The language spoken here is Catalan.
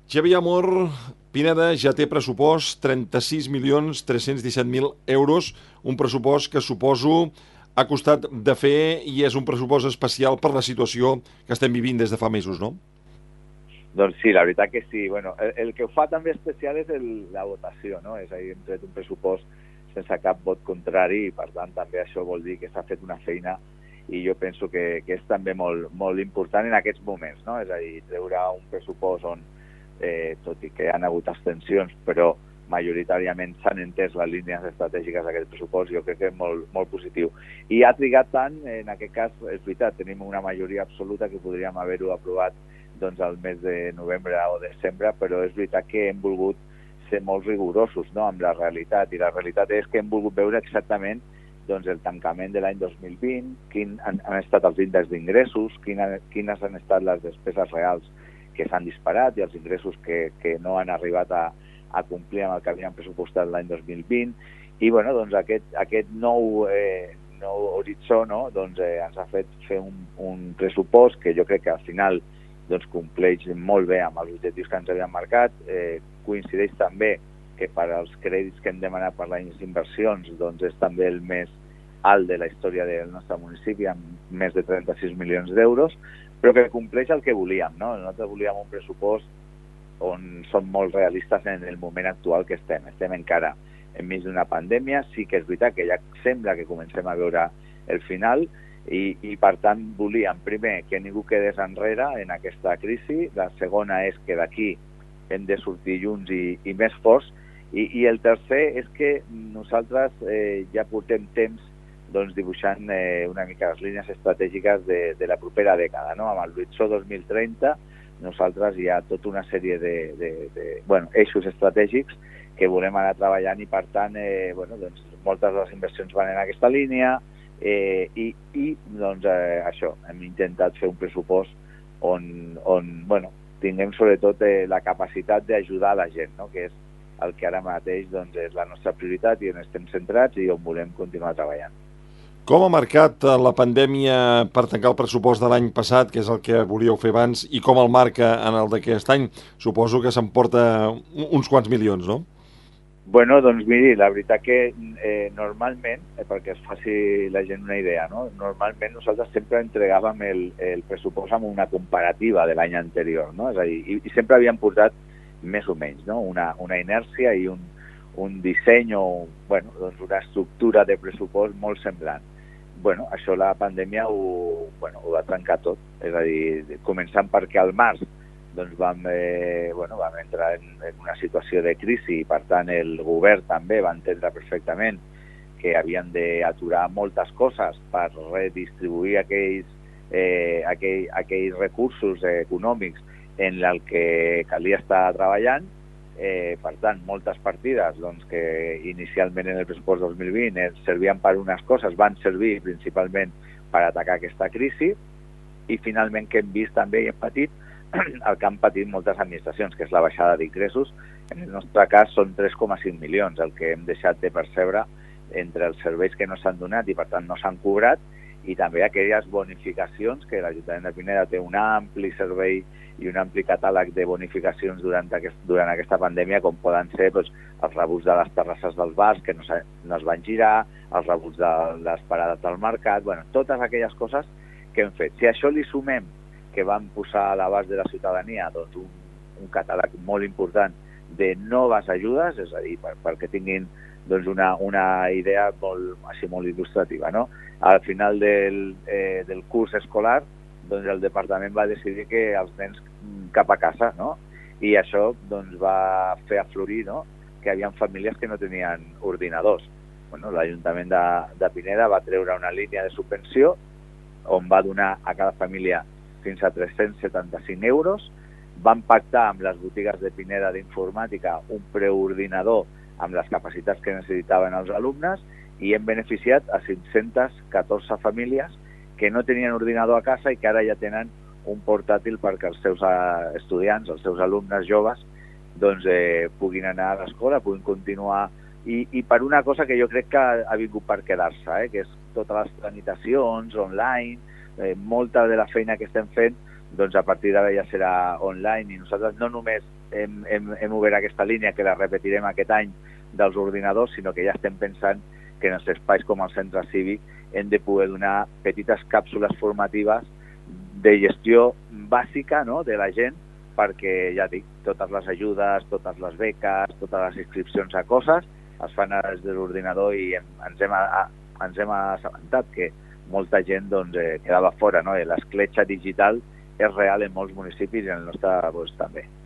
Xavier Amor, Pineda ja té pressupost 36.317.000 euros, un pressupost que suposo ha costat de fer i és un pressupost especial per la situació que estem vivint des de fa mesos, no? Doncs sí, la veritat que sí. Bueno, el que ho fa també especial és la votació, no? És a dir, hem tret un pressupost sense cap vot contrari i, per tant, també això vol dir que s'ha fet una feina i jo penso que és també molt, molt important en aquests moments, no? És a dir, treure un pressupost on, tot i que hi ha hagut abstencions, però majoritàriament s'han entès les línies estratègiques d'aquest pressupost, jo crec que és molt, molt positiu. I ha trigat tant, en aquest cas, és veritat, tenim una majoria absoluta que podríem haver-ho aprovat doncs al mes de novembre o desembre, però és veritat que hem volgut ser molt rigorosos, no?, amb la realitat, i la realitat és que hem volgut veure exactament doncs, el tancament de l'any 2020, quins han estat els índexs d'ingressos, quines han estat les despeses reals que s'han disparat i els ingressos que no han arribat a complir amb el que havien pressupostat l'any 2020, i bueno, doncs aquest nou horitzó, no?, doncs, ens ha fet fer un pressupost que jo crec que al final doncs compleix molt bé amb els objectius que ens havien marcat. Coincideix també que per als crèdits que hem demanat per les inversions doncs és també el més alt de la història del nostre municipi, amb més de 36 milions d'euros, però que compleix el que volíem, no? Nosaltres volíem un pressupost on som molt realistes en el moment actual que estem. Estem encara enmig d'una pandèmia, sí que és veritat que ja sembla que comencem a veure el final, i per tant volíem, primer, que ningú quedés enrere en aquesta crisi, la segona és que d'aquí hem de sortir junts i més forts, i el tercer és que nosaltres ja portem temps doncs, dibuixant una mica les línies estratègiques de la propera dècada, no? Amb l'horitzó 2030 nosaltres hi ha tota una sèrie eixos estratègics que volem anar treballant, i per tant doncs, moltes de les inversions van en aquesta línia, i doncs això, hem intentat fer un pressupost on tinguem sobretot la capacitat d'ajudar la gent, no?, que és el que ara mateix doncs, és la nostra prioritat i on estem centrats i on volem continuar treballant. Com ha marcat la pandèmia per tancar el pressupost de l'any passat, que és el que volíeu fer abans, i com el marca en el d'aquest any? Suposo que s'emporta uns quants milions, no? Bueno, doncs miri, la veritat que normalment, perquè es faci la gent una idea, no?, normalment nosaltres sempre entregàvem el pressupost amb una comparativa de l'any anterior, no? És a dir, i sempre havíem portat més o menys, no?, una inèrcia i un disseny o doncs una estructura de pressupost molt semblant. Això la pandèmia ho va trencar tot, és a dir, començant perquè al març doncs vam entrar en una situació de crisi i, per tant, el govern també va entendre perfectament que havien d'aturar moltes coses per redistribuir aquells recursos econòmics en el que calia estar treballant. Per tant, moltes partides doncs, que inicialment en el pressupost 2020 servien per unes coses, van servir principalment per atacar aquesta crisi, i finalment que hem vist també i hem patit el que han patit moltes administracions, que és la baixada d'ingressos. En el nostre cas són 3,5 milions el que hem deixat de percebre entre els serveis que no s'han donat i per tant no s'han cobrat, i també aquelles bonificacions que l'Ajuntament de Pineda té un ampli servei i un ampli catàleg de bonificacions durant aquesta pandèmia, com poden ser doncs, els rebuts de les terrasses dels bars que no es van girar, els rebuts de les parades del mercat, totes aquelles coses que hem fet. Si a això li sumem que van posar a l'abast de la ciutadania doncs, un catàleg molt important de noves ajudes, és a dir, perquè tinguin doncs, una idea molt il·lustrativa, no? Al final del curs escolar, doncs, el departament va decidir que els nens cap a casa, no? I això doncs, va fer aflorir, no?, que hi havia famílies que no tenien ordinadors. L'Ajuntament de Pineda va treure una línia de subvenció on va donar a cada família fins a 375 euros. Van pactar amb les botigues de Pineda d'informàtica un preordinador amb les capacitats que necessitaven els alumnes, i hem beneficiat a 514 famílies que no tenien ordinador a casa i que ara ja tenen un portàtil perquè els seus estudiants, els seus alumnes joves, doncs, puguin anar a l'escola, puguin continuar, i per una cosa que jo crec que ha vingut per quedar-se, que és totes les tramitacions online, molta de la feina que estem fent doncs a partir d'ara ja serà online, i nosaltres no només hem obert aquesta línia, que la repetirem aquest any, dels ordinadors, sinó que ja estem pensant que en els espais com el centre cívic hem de poder donar petites càpsules formatives de gestió bàsica, no?, de la gent, perquè, ja dic, totes les ajudes, totes les beques, totes les inscripcions a coses es fan des de l'ordinador, i ens hem assabentat que molta gent quedava fora, no? L'escletxa digital és real en molts municipis, i en el nostre també.